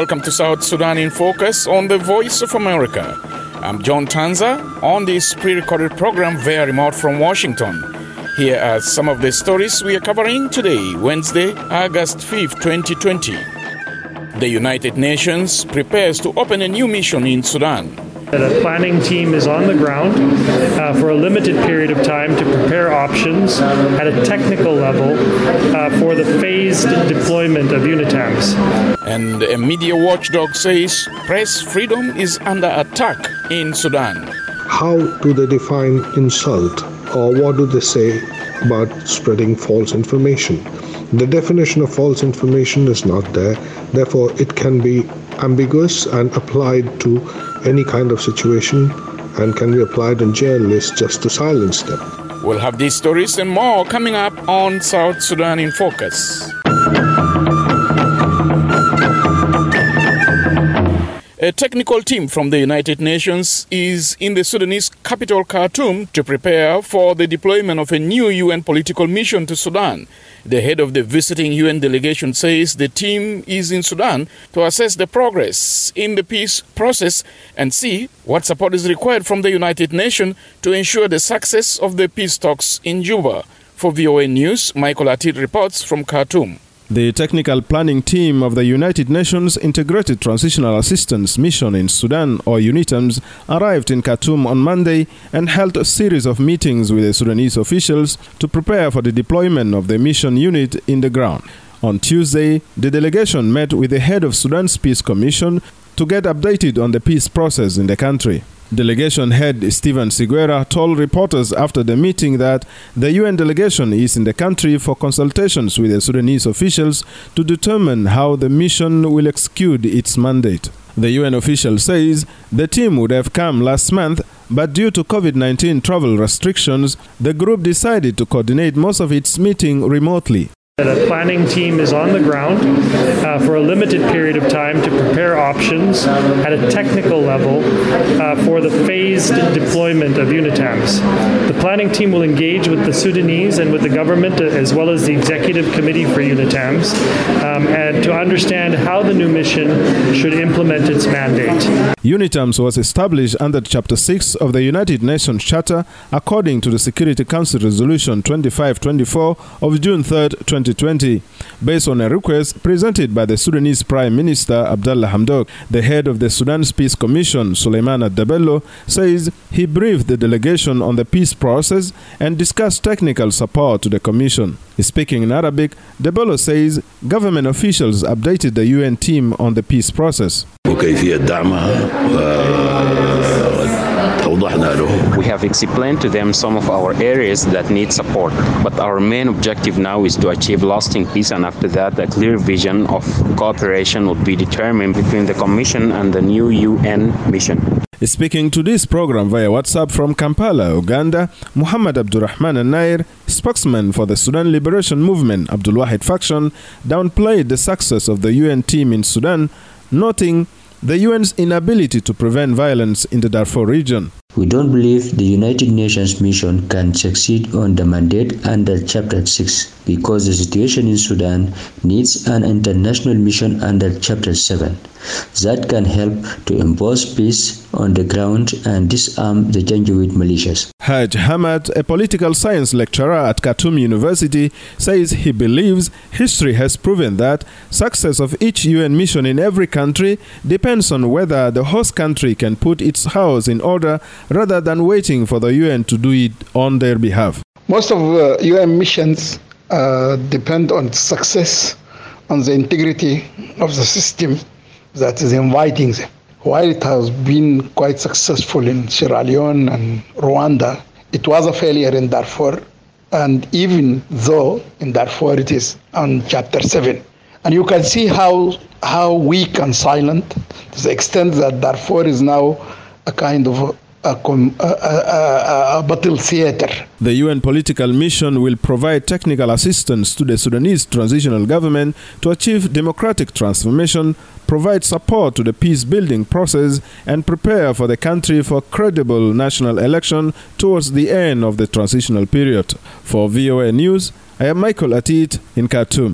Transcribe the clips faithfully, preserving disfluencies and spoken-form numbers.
Welcome to South Sudan in Focus on the Voice of America. I'm John Tanza on this pre-recorded program via remote from Washington. Here are some of the stories we are covering today, Wednesday, August fifth, twenty twenty. The United Nations prepares to open a new mission in Sudan. The planning team is on the ground uh, for a limited period of time to prepare options at a technical level uh, for the phased deployment of UNITAMs. And a media watchdog says press freedom is under attack in Sudan. How do they define insult, or what do they say about spreading false information? The definition of false information is not there, therefore it can be ambiguous and applied to any kind of situation and can be applied on journalists just to silence them. We'll have these stories and more coming up on South Sudan in Focus. A technical team from the United Nations is in the Sudanese capital Khartoum to prepare for the deployment of a new U N political mission to Sudan. The head of the visiting U N delegation says the team is in Sudan to assess the progress in the peace process and see what support is required from the United Nations to ensure the success of the peace talks in Juba. For V O A News, Michael Atid reports from Khartoum. The technical planning team of the United Nations Integrated Transitional Assistance Mission in Sudan, or UNITAMS, arrived in Khartoum on Monday and held a series of meetings with the Sudanese officials to prepare for the deployment of the mission unit in the ground. On Tuesday, the delegation met with the head of Sudan's Peace Commission to get updated on the peace process in the country. Delegation head Stephen Siguera told reporters after the meeting that the U N delegation is in the country for consultations with the Sudanese officials to determine how the mission will execute its mandate. The U N official says the team would have come last month, but due to COVID nineteen travel restrictions, the group decided to coordinate most of its meeting remotely. The planning team is on the ground uh, for a limited period of time to prepare options at a technical level uh, for the phased deployment of UNITAMs. The planning team will engage with the Sudanese and with the government as well as the executive committee for UNITAMs um, and to understand how the new mission should implement its mandate. UNITAMs was established under Chapter six of the United Nations Charter according to the Security Council Resolution twenty-five twenty-four of June third, twenty twenty, based on a request presented by the Sudanese Prime Minister Abdallah Hamdok. The head of the Sudan's Peace Commission, Suleiman Ad-Dabello, says he briefed the delegation on the peace process and discussed technical support to the commission. Speaking in Arabic, Dabello says government officials updated the U N team on the peace process. We have explained to them some of our areas that need support, but our main objective now is to achieve lasting peace, and after that a clear vision of cooperation would be determined between the Commission and the new U N mission. Speaking to this program via WhatsApp from Kampala, Uganda, Muhammad Abdurrahman Al-Nair, spokesman for the Sudan Liberation Movement, Abdul Wahid faction, downplayed the success of the U N team in Sudan, noting the U N's inability to prevent violence in the Darfur region. We don't believe the United Nations mission can succeed on the mandate under Chapter six because the situation in Sudan needs an international mission under Chapter seven that can help to impose peace on the ground and disarm the Janjaweed militias. Haj Hamad, a political science lecturer at Khartoum University, says he believes history has proven that success of each U N mission in every country depends on whether the host country can put its house in order rather than waiting for the U N to do it on their behalf. Most of uh, U N missions uh, depend on success, on the integrity of the system that is inviting them. While it has been quite successful in Sierra Leone and Rwanda, it was a failure in Darfur, and even though in Darfur it is on Chapter seven. And you can see how, how weak and silent, to the extent that Darfur is now a kind of a A, a, a, a battle theater. The U N political mission will provide technical assistance to the Sudanese transitional government to achieve democratic transformation, provide support to the peace-building process, and prepare for the country for credible national election towards the end of the transitional period. For V O A News, I am Michael Atid in Khartoum.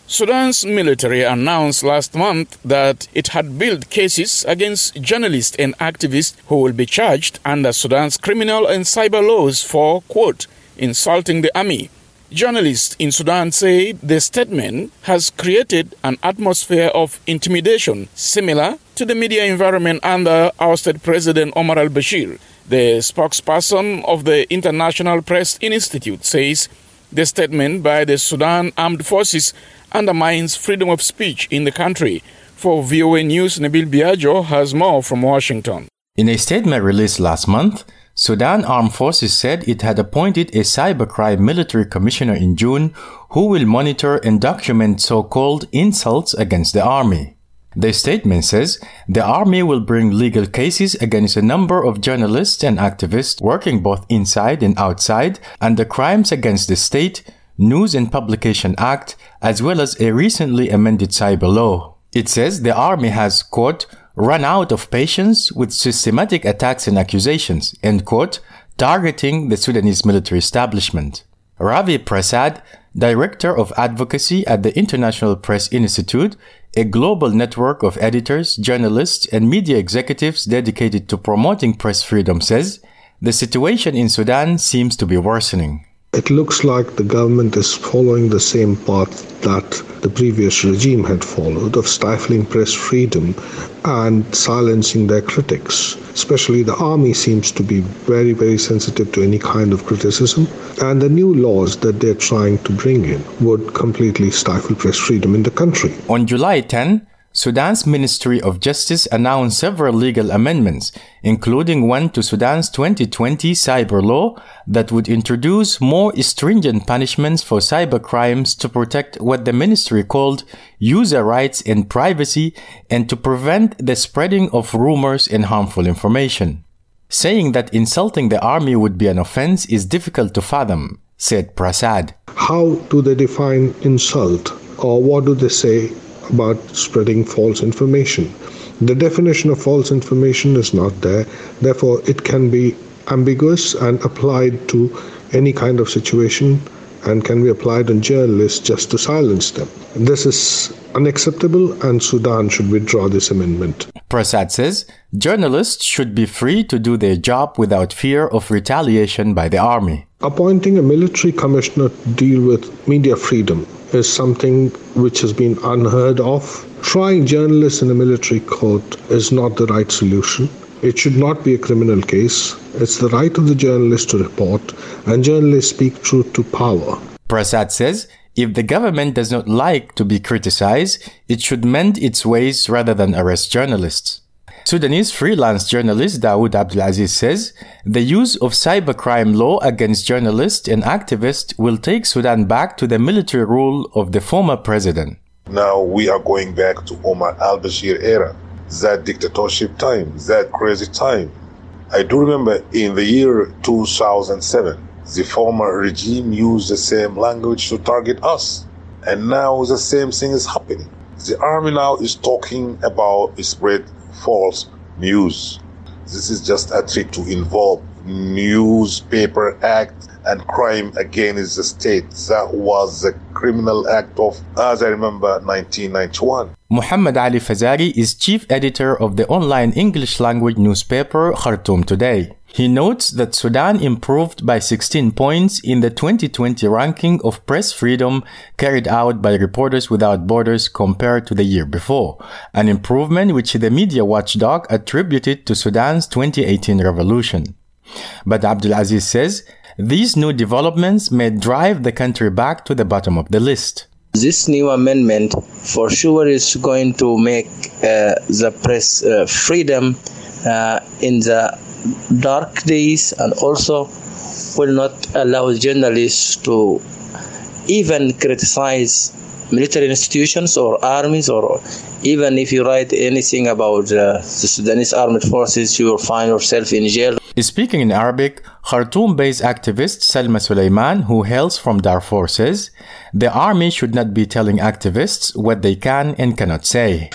Sudan's military announced last month that it had built cases against journalists and activists who will be charged under Sudan's criminal and cyber laws for, quote, insulting the army. Journalists in Sudan say the statement has created an atmosphere of intimidation similar to the media environment under ousted President Omar al-Bashir. The spokesperson of the International Press Institute says the statement by the Sudan Armed Forces undermines freedom of speech in the country. For V O A News, Nabil Biagio has more from Washington. In a statement released last month, Sudan Armed Forces said it had appointed a cybercrime military commissioner in June who will monitor and document so-called insults against the army. The statement says the army will bring legal cases against a number of journalists and activists working both inside and outside under Crimes Against the State, News and Publication Act, as well as a recently amended cyber law. It says the army has, quote, run out of patience with systematic attacks and accusations, end quote, targeting the Sudanese military establishment. Ravi Prasad, Director of Advocacy at the International Press Institute, a global network of editors, journalists, and media executives dedicated to promoting press freedom, says the situation in Sudan seems to be worsening. It looks like the government is following the same path that the previous regime had followed of stifling press freedom and silencing their critics. Especially the army seems to be very, very sensitive to any kind of criticism. And the new laws that they're trying to bring in would completely stifle press freedom in the country. On July tenth, Sudan's Ministry of Justice announced several legal amendments, including one to Sudan's twenty twenty cyber law that would introduce more stringent punishments for cyber crimes to protect what the ministry called user rights and privacy and to prevent the spreading of rumors and harmful information. Saying that insulting the army would be an offense is difficult to fathom, said Prasad. How do they define insult, or what do they say about spreading false information? The definition of false information is not there. Therefore, it can be ambiguous and applied to any kind of situation and can be applied on journalists just to silence them. This is unacceptable and Sudan should withdraw this amendment. Prasad says journalists should be free to do their job without fear of retaliation by the army. Appointing a military commissioner to deal with media freedom is something which has been unheard of. Trying journalists in a military court is not the right solution. It should not be a criminal case. It's the right of the journalist to report, and journalists speak truth to power. Prasad says if the government does not like to be criticized, it should mend its ways rather than arrest journalists. Sudanese freelance journalist Dawood Abdulaziz says the use of cybercrime law against journalists and activists will take Sudan back to the military rule of the former president. Now we are going back to Omar al-Bashir era, that dictatorship time, that crazy time. I do remember in the year two thousand seven, the former regime used the same language to target us. And now the same thing is happening. The army now is talking about spread false news. This is just a trick to involve Newspaper Act and crime against the state. That was a criminal act of, as I remember, nineteen ninety-one. Muhammad Ali Fazari is chief editor of the online English language newspaper Khartoum Today. He notes that Sudan improved by sixteen points in the twenty twenty ranking of press freedom carried out by Reporters Without Borders compared to the year before, an improvement which the media watchdog attributed to Sudan's twenty eighteen revolution. But Abdulaziz says these new developments may drive the country back to the bottom of the list. This new amendment for sure is going to make uh, the press uh, freedom uh, in the dark days, and also will not allow journalists to even criticize military institutions or armies, or even if you write anything about uh, the Sudanese armed forces, you will find yourself in jail. Speaking in Arabic, Khartoum-based activist Salma Suleiman, who hails from Darfur, says the army should not be telling activists what they can and cannot say.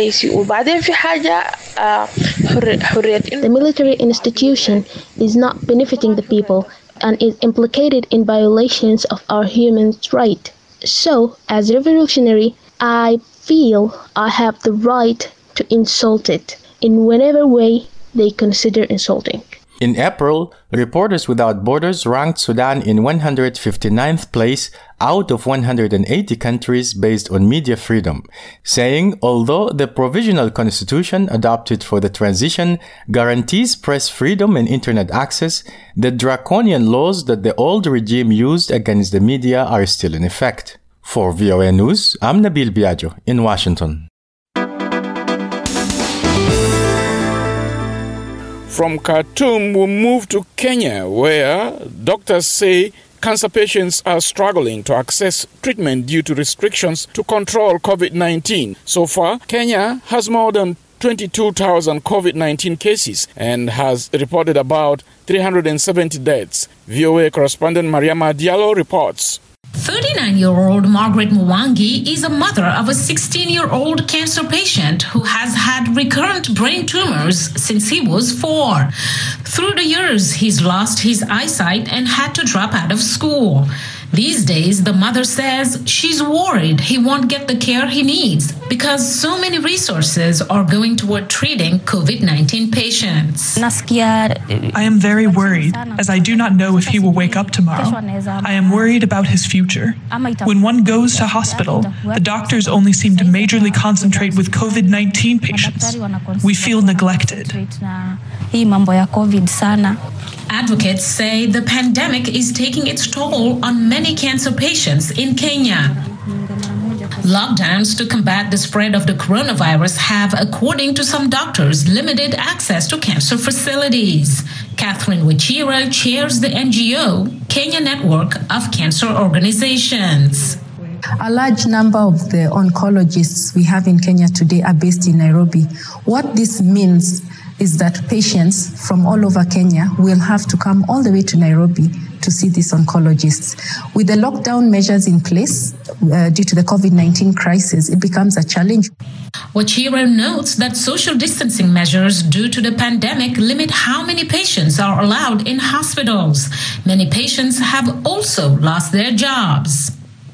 The military institution is not benefiting the people and is implicated in violations of our human rights. So, as a revolutionary, I feel I have the right to insult it in whatever way they consider insulting. In April, Reporters Without Borders ranked Sudan in one hundred fifty-ninth place out of one hundred eighty countries based on media freedom, saying although the provisional constitution adopted for the transition guarantees press freedom and internet access, the draconian laws that the old regime used against the media are still in effect. For V O A News, I'm Nabil Biagio in Washington. From Khartoum, we move to Kenya, where doctors say cancer patients are struggling to access treatment due to restrictions to control COVID nineteen. So far, Kenya has more than twenty-two thousand COVID nineteen cases and has reported about three hundred seventy deaths. V O A correspondent Mariama Diallo reports. thirty-nine-year-old Margaret Mwangi is a mother of a sixteen-year-old cancer patient who has had recurrent brain tumors since he was four. Through the years, he's lost his eyesight and had to drop out of school. These days, the mother says she's worried he won't get the care he needs because so many resources are going toward treating COVID nineteen patients. I am very worried, as I do not know if he will wake up tomorrow. I am worried about his future. When one goes to hospital, the doctors only seem to majorly concentrate with COVID nineteen patients. We feel neglected. Advocates say the pandemic is taking its toll on many cancer patients in Kenya. Lockdowns to combat the spread of the coronavirus have, according to some doctors, limited access to cancer facilities. Catherine Wachira chairs the N G O, Kenya Network of Cancer Organizations. A large number of the oncologists we have in Kenya today are based in Nairobi. What this means is that patients from all over Kenya will have to come all the way to Nairobi to see these oncologists. With the lockdown measures in place uh, due to the COVID nineteen crisis, it becomes a challenge. Wachira notes that social distancing measures due to the pandemic limit how many patients are allowed in hospitals. Many patients have also lost their jobs.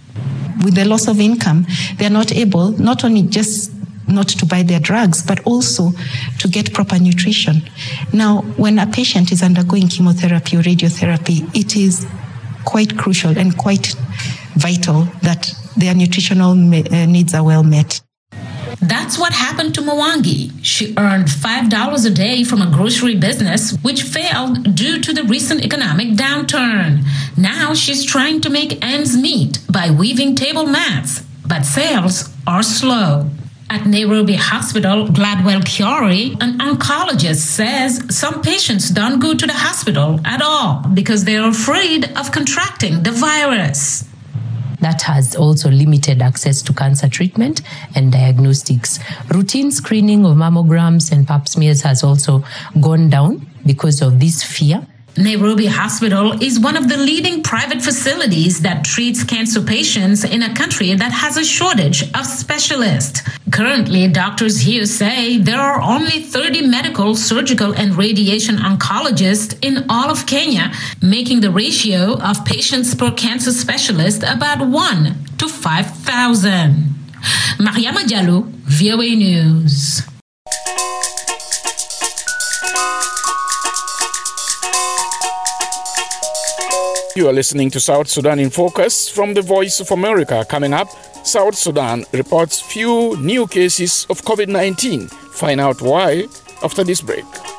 With the loss of income, they're not able not only just not to buy their drugs, but also to get proper nutrition. Now, when a patient is undergoing chemotherapy or radiotherapy, it is quite crucial and quite vital that their nutritional needs are well met. That's what happened to Mwangi. She earned five dollars a day from a grocery business, which failed due to the recent economic downturn. Now she's trying to make ends meet by weaving table mats, but sales are slow. At Nairobi Hospital, Gladwell Kiori, an oncologist, says some patients don't go to the hospital at all because they're afraid of contracting the virus. That has also limited access to cancer treatment and diagnostics. Routine screening of mammograms and pap smears has also gone down because of this fear. Nairobi Hospital is one of the leading private facilities that treats cancer patients in a country that has a shortage of specialists. Currently, doctors here say there are only thirty medical, surgical, and radiation oncologists in all of Kenya, making the ratio of patients per cancer specialist about one to five thousand. Mariama Diallo, V O A News. You are listening to South Sudan in Focus from the Voice of America. Coming up, South Sudan reports few new cases of COVID nineteen. Find out why after this break.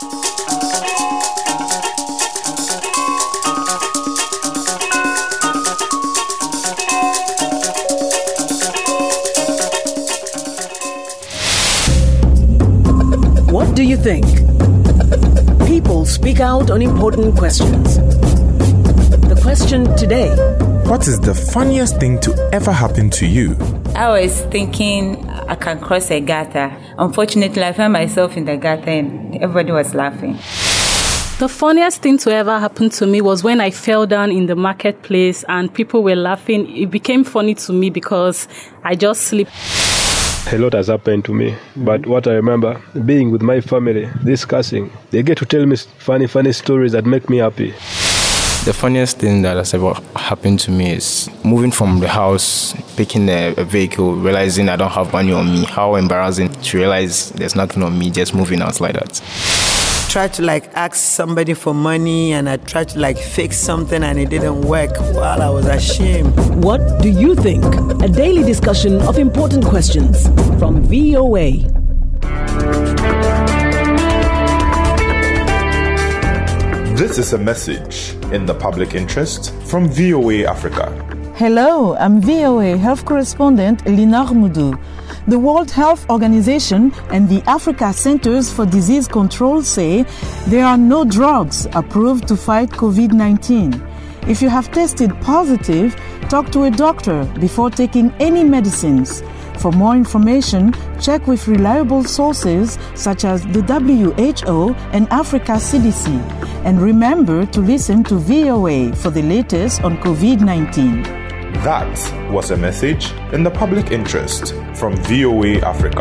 What do you think? People speak out on important questions. The question today: what is the funniest thing to ever happen to you? I was thinking I can cross a gutter. Unfortunately, I found myself in the gutter and everybody was laughing. The funniest thing to ever happen to me was when I fell down in the marketplace and people were laughing. It became funny to me because I just slipped. A lot has happened to me, but what I remember, being with my family, discussing, they get to tell me funny, funny stories that make me happy. The funniest thing that has ever happened to me is moving from the house, picking a, a vehicle, realizing I don't have money on me. How embarrassing to realize there's nothing on me, just moving out like that. Tried to like ask somebody for money, and I tried to like fix something and it didn't work. While I was ashamed. What do you think? A daily discussion of important questions from V O A. This is a message in the public interest from V O A Africa. Hello, I'm V O A health correspondent Linar Moudou. The World Health Organization and the Africa Centers for Disease Control say there are no drugs approved to fight covid nineteen. If you have tested positive, talk to a doctor before taking any medicines. For more information, check with reliable sources such as the W H O and Africa C D C. And remember to listen to V O A for the latest on covid nineteen. That was a message in the public interest from V O A Africa.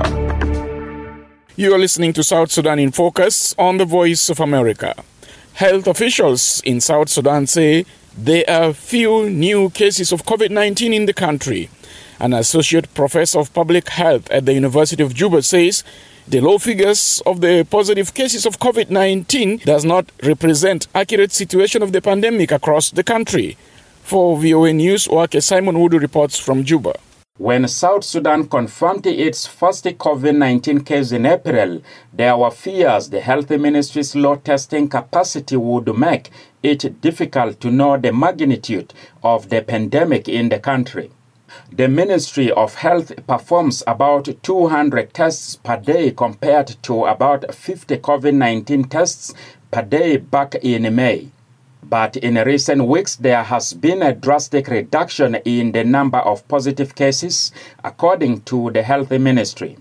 You are listening to South Sudan in Focus on the Voice of America. Health officials in South Sudan say there are few new cases of covid nineteen in the country. An associate professor of public health at the University of Juba says the low figures of the positive cases of covid nineteen does not represent accurate situation of the pandemic across the country. For V O A News, Wake Simon Wudu reports from Juba. When South Sudan confirmed its first covid nineteen case in April, there were fears the health ministry's low testing capacity would make it difficult to know the magnitude of the pandemic in the country. The Ministry of Health performs about two hundred tests per day compared to about fifty covid nineteen tests per day back in May. But in recent weeks, there has been a drastic reduction in the number of positive cases, according to the Health Ministry.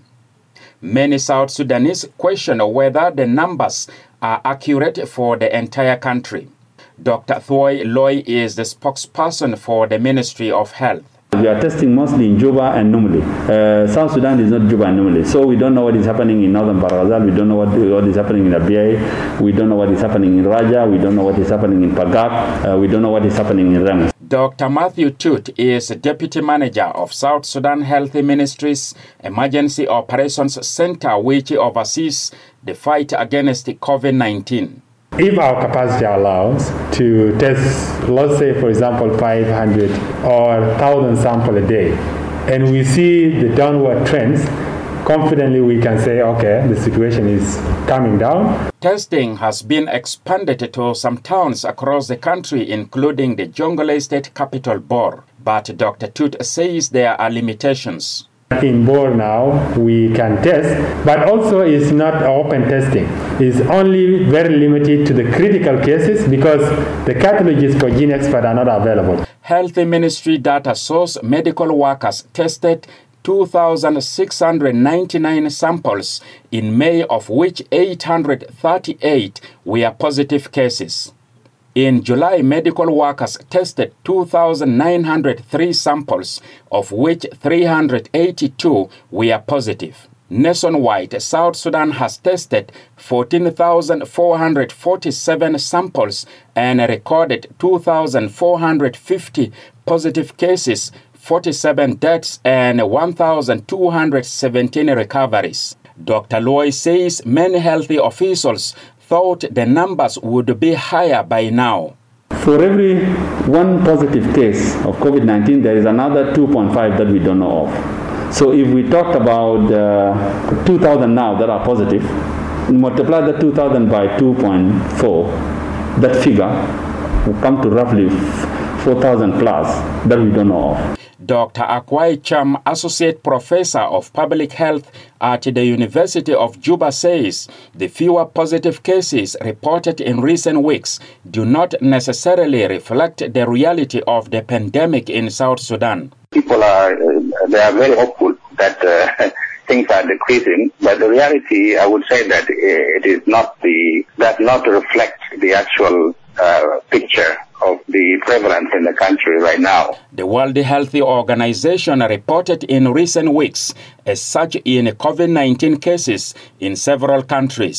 Many South Sudanese question whether the numbers are accurate for the entire country. Doctor Thoy Loy is the spokesperson for the Ministry of Health. We are testing mostly in Juba and Numili. Uh, South Sudan is not Juba and Numili, so we don't know what is happening in Northern Barghazal, we don't know what, what is happening in Abyei, we don't know what is happening in Raja, we don't know what is happening in Pagak, uh, we don't know what is happening in Remus. Doctor Matthew Tut is Deputy Manager of South Sudan Health Ministry's Emergency Operations Center, which oversees the fight against covid nineteen. If our capacity allows to test, let's say, for example, five hundred or one thousand samples a day, and we see the downward trends, confidently we can say, okay, the situation is coming down. Testing has been expanded to some towns across the country, including the Jonglei State capital, Bor. But Doctor Tut says there are limitations. In Bor now, we can test, but also it's not open testing. It's only very limited to the critical cases because the cartridges for GeneXpert are not available. Health Ministry data shows medical workers tested two thousand six hundred ninety-nine samples in May, of which eight hundred thirty-eight were positive cases. In July, medical workers tested two thousand nine hundred three samples, of which three hundred eighty-two were positive. Nationwide, South Sudan has tested fourteen thousand four hundred forty-seven samples and recorded two thousand four hundred fifty positive cases, forty-seven deaths, and one thousand two hundred seventeen recoveries. Doctor Loy says many healthy officials thought the numbers would be higher by now. For every one positive case of covid nineteen, there is another two point five that we don't know of. So if we talked about uh, two thousand now that are positive, multiply the two thousand by two point four, that figure will come to roughly four thousand plus that we don't know of. Doctor Akwai Cham, Associate Professor of Public Health at the University of Juba, says the fewer positive cases reported in recent weeks do not necessarily reflect the reality of the pandemic in South Sudan. People are, uh, they are very hopeful that uh, things are decreasing, but the reality, I would say that it is not the, does not reflect the actual uh, picture of the prevalence in the country right now. The World Health Organization reported in recent weeks a surge in covid nineteen cases in several countries.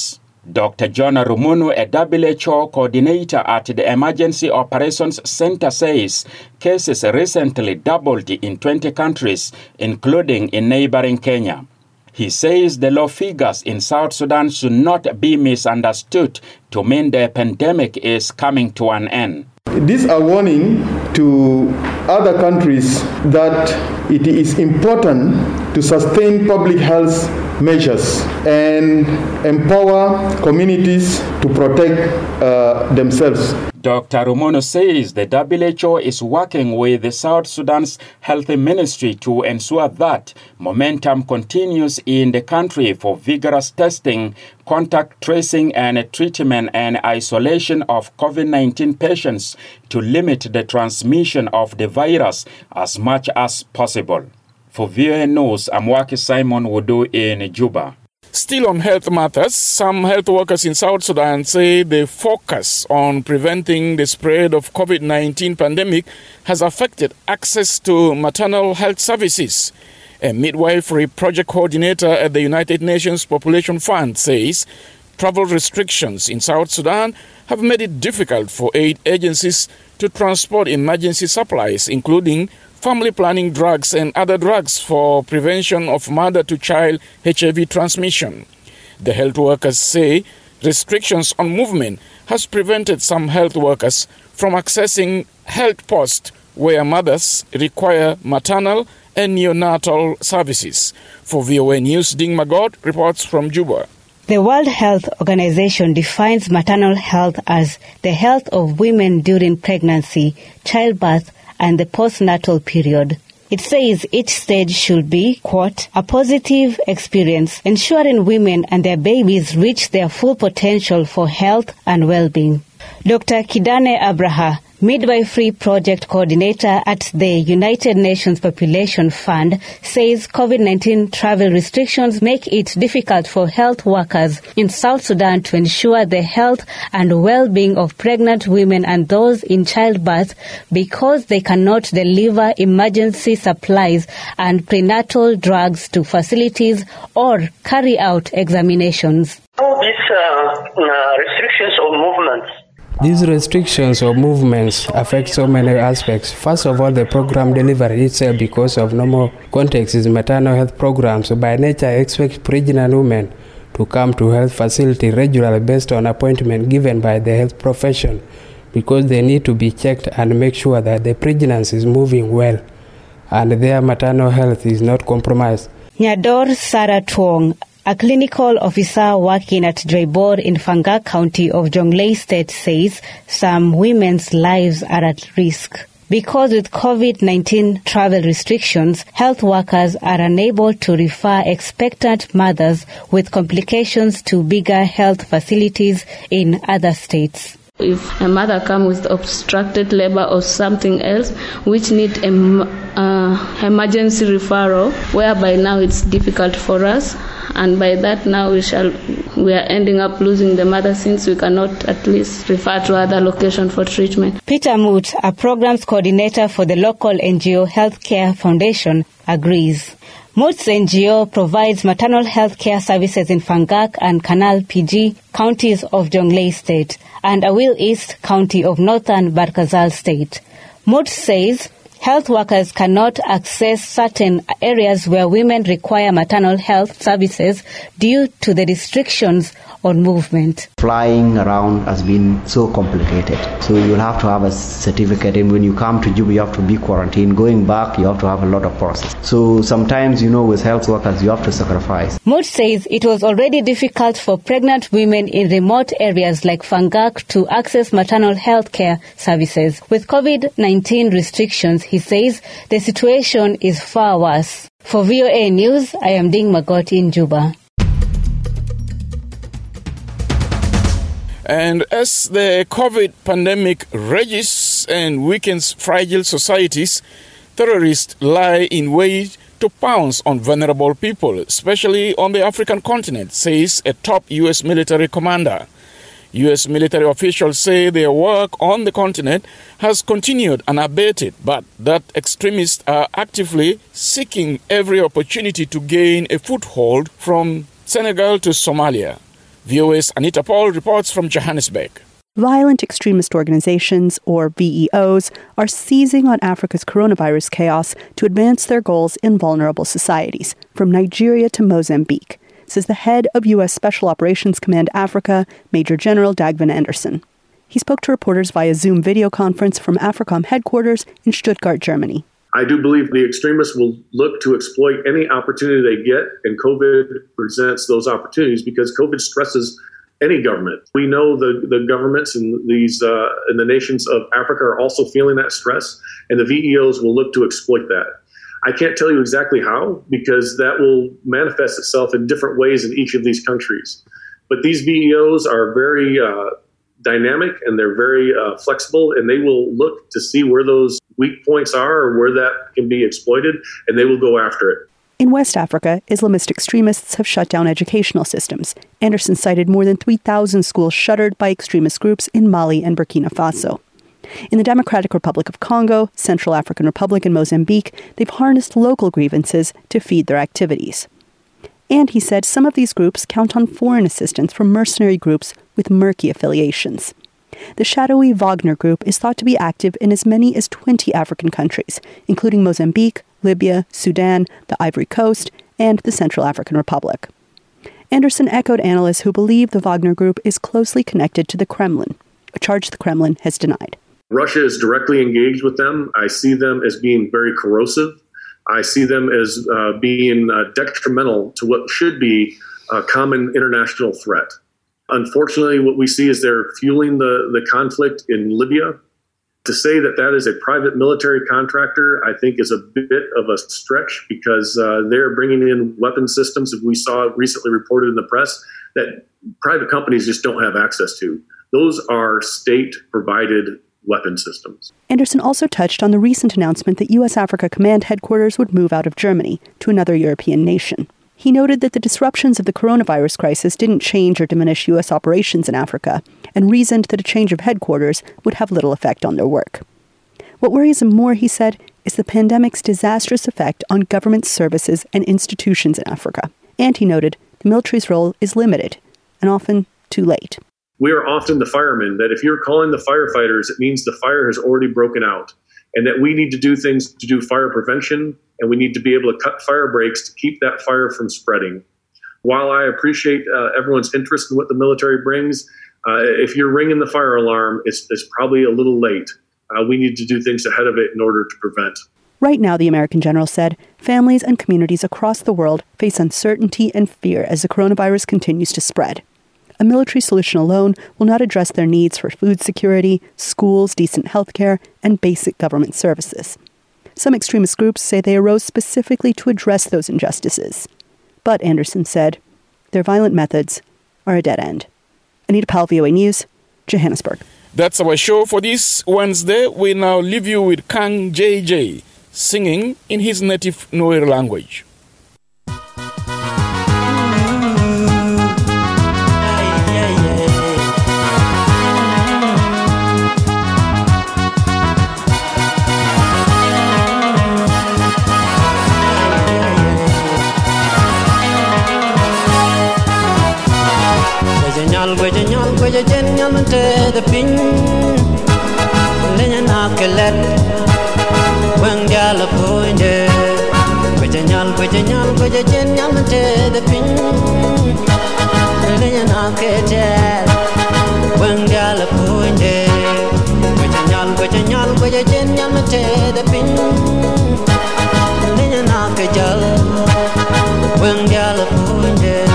Doctor John Rumuno, a W H O coordinator at the Emergency Operations Center, says cases recently doubled in twenty countries, including in neighboring Kenya. He says the low figures in South Sudan should not be misunderstood to mean the pandemic is coming to an end. This is a warning to other countries that it is important to sustain public health measures and empower communities to protect uh, themselves. Doctor Rumuno says the W H O is working with the South Sudan's Health Ministry to ensure that momentum continues in the country for vigorous testing, contact tracing and treatment and isolation of COVID nineteen patients to limit the transmission of the virus as much as possible. For V O A News, I'm Waki Simon Wudu in Juba. Still on health matters, some health workers in South Sudan say the focus on preventing the spread of COVID nineteen pandemic has affected access to maternal health services. A midwifery project coordinator at the United Nations Population Fund says travel restrictions in South Sudan have made it difficult for aid agencies to transport emergency supplies, including family planning drugs and other drugs for prevention of mother-to-child H I V transmission. The health workers say restrictions on movement has prevented some health workers from accessing health posts where mothers require maternal and neonatal services. For V O A News, Ding Magot reports from Juba. The World Health Organization defines maternal health as the health of women during pregnancy, childbirth, and the postnatal period. It says each stage should be, quote, a positive experience, ensuring women and their babies reach their full potential for health and well-being. Doctor Kidane Abraha, midwifery project coordinator at the United Nations Population Fund, says COVID nineteen travel restrictions make it difficult for health workers in South Sudan to ensure the health and well-being of pregnant women and those in childbirth because they cannot deliver emergency supplies and prenatal drugs to facilities or carry out examinations. All these uh, uh, restrictions on movements These restrictions of movements affect so many aspects. First of all, the program delivery itself, because of normal context, is maternal health program. So by nature, I expect pregnant women to come to health facility regularly based on appointment given by the health profession, because they need to be checked and make sure that the pregnancy is moving well and their maternal health is not compromised. Nyador Sarah Tuong, a clinical officer working at Joybor in Fanga County of Jonglei State, says some women's lives are at risk. Because with COVID nineteen travel restrictions, health workers are unable to refer expectant mothers with complications to bigger health facilities in other states. If a mother comes with obstructed labor or something else, which need an uh, emergency referral, whereby now it's difficult for us, and by that now we shall we are ending up losing the mother since we cannot at least refer to other location for treatment. Peter Moot, a programs coordinator for the local N G O Healthcare Foundation, agrees. Moot's N G O provides maternal health care services in Fangak and Canal P G counties of Jonglei State and Awil East County of Northern Barkazal State. Moot says health workers cannot access certain areas where women require maternal health services due to the restrictions on movement. Flying around has been so complicated. So you'll have to have a certificate, and when you come to Juba, you have to be quarantined. Going back, you have to have a lot of process. So sometimes, you know, with health workers, you have to sacrifice. Moot says it was already difficult for pregnant women in remote areas like Fangak to access maternal health care services. With COVID nineteen restrictions, he says the situation is far worse. For V O A News, I am Ding Magot in Juba. And as the COVID pandemic rages and weakens fragile societies, terrorists lie in wait to pounce on vulnerable people, especially on the African continent, says a top U S military commander. U S military officials say their work on the continent has continued unabated, but that extremists are actively seeking every opportunity to gain a foothold from Senegal to Somalia. V O A's Anita Paul reports from Johannesburg. Violent extremist organizations, or V E Os, are seizing on Africa's coronavirus chaos to advance their goals in vulnerable societies, from Nigeria to Mozambique, says the head of U S Special Operations Command Africa, Major General Dagvin Anderson. He spoke to reporters via Zoom video conference from AFRICOM headquarters in Stuttgart, Germany. I do believe the extremists will look to exploit any opportunity they get, and COVID presents those opportunities because COVID stresses any government. We know the, the governments in these uh, in the nations of Africa are also feeling that stress, and the V E Os will look to exploit that. I can't tell you exactly how, because that will manifest itself in different ways in each of these countries. But these V E Os are very uh, dynamic, and they're very uh, flexible, and they will look to see where those weak points are or where that can be exploited, and they will go after it. In West Africa, Islamist extremists have shut down educational systems. Anderson cited more than three thousand schools shuttered by extremist groups in Mali and Burkina Faso. In the Democratic Republic of Congo, Central African Republic, and Mozambique, they've harnessed local grievances to feed their activities. And he said some of these groups count on foreign assistance from mercenary groups with murky affiliations. The shadowy Wagner Group is thought to be active in as many as twenty African countries, including Mozambique, Libya, Sudan, the Ivory Coast, and the Central African Republic. Anderson echoed analysts who believe the Wagner Group is closely connected to the Kremlin, a charge the Kremlin has denied. Russia is directly engaged with them. I see them as being very corrosive. I see them as uh, being uh, detrimental to what should be a common international threat. Unfortunately, what we see is they're fueling the, the conflict in Libya. To say that that is a private military contractor, I think, is a bit of a stretch because uh, they're bringing in weapon systems that we saw recently reported in the press that private companies just don't have access to. Those are state-provided weapon systems. Anderson also touched on the recent announcement that U S Africa Command headquarters would move out of Germany to another European nation. He noted that the disruptions of the coronavirus crisis didn't change or diminish U S operations in Africa, and reasoned that a change of headquarters would have little effect on their work. What worries him more, he said, is the pandemic's disastrous effect on government services and institutions in Africa. And he noted the military's role is limited, and often too late. We are often the firemen, that if you're calling the firefighters, it means the fire has already broken out, and that we need to do things to do fire prevention, and we need to be able to cut fire breaks to keep that fire from spreading. While I appreciate uh, everyone's interest in what the military brings, uh, if you're ringing the fire alarm, it's, it's probably a little late. Uh, we need to do things ahead of it in order to prevent. Right now, the American general said, families and communities across the world face uncertainty and fear as the coronavirus continues to spread. A military solution alone will not address their needs for food security, schools, decent health care, and basic government services. Some extremist groups say they arose specifically to address those injustices. But, Anderson said, their violent methods are a dead end. Anita Powell, V O A News, Johannesburg. That's our show for this Wednesday. We now leave you with Kang J J singing in his native Nuer language. Gwaja jen yamante the pin Lenya nakelet Wang jala poinde Gwaja nyal gwaja nyal gwaja jen yamante the pin Lenya nakelet Wang jala poinde Gwaja nyal gwaja nyal gwaja jen yamante the pin Lenya nakejal Wang jala poinde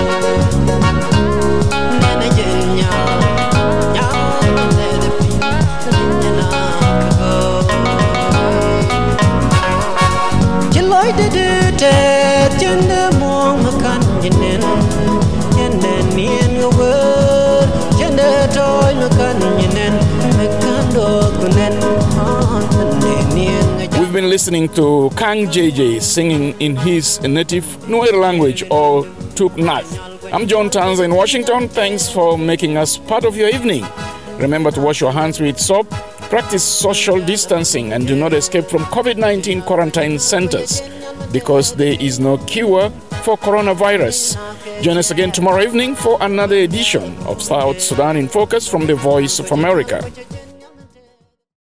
We've been listening to Kang J J singing in his native Nuer language, or Tuk Nath. I'm John Tanza in Washington. Thanks for making us part of your evening. Remember to wash your hands with soap, practice social distancing, and do not escape from COVID nineteen quarantine centers, because there is no cure for coronavirus. Join us again tomorrow evening for another edition of South Sudan in Focus from the Voice of America.